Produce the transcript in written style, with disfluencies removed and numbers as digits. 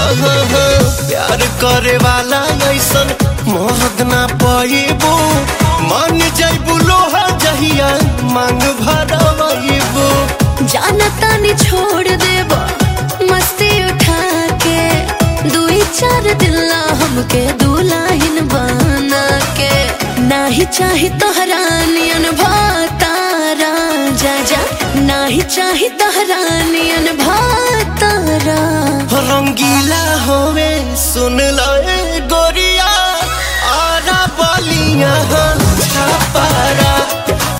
प्यार करे वाला ऐसन मोहद ना पाइबू मान जाइबू लोहा जहिया मांग भरवाइबू जाना तानी छोड़ देबो मस्ती उठा के दुई चार दिल्ला हमके दुल्हन बना के नाही चाही तोहरा नियन भातारा जा जा नाही चाही तोहरा नियन भातारा रंगीला होवे सुन लो गोरिया आरा बालिया